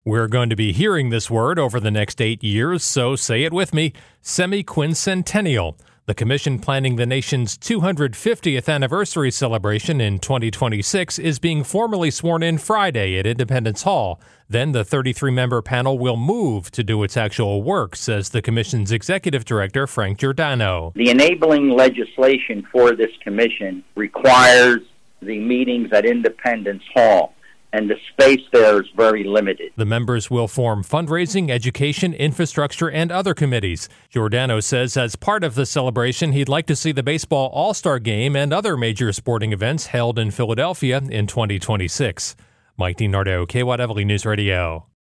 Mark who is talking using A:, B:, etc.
A: We're going to be hearing this word over the next 8 years, so say it with me, semi-quincentennial. The commission planning the nation's 250th anniversary celebration in 2026 is being formally sworn in Friday at Independence Hall. Then the 33-member panel will move to do its actual work, says the commission's executive director, Frank Giordano.
B: The enabling legislation for this commission requires the meetings at Independence Hall, and the space there is very limited.
A: The members will form fundraising, education, infrastructure, and other committees. Giordano says as part of the celebration, he'd like to see the Baseball All-Star Game and other major sporting events held in Philadelphia in 2026. Mike DiNardo, KYW News Radio.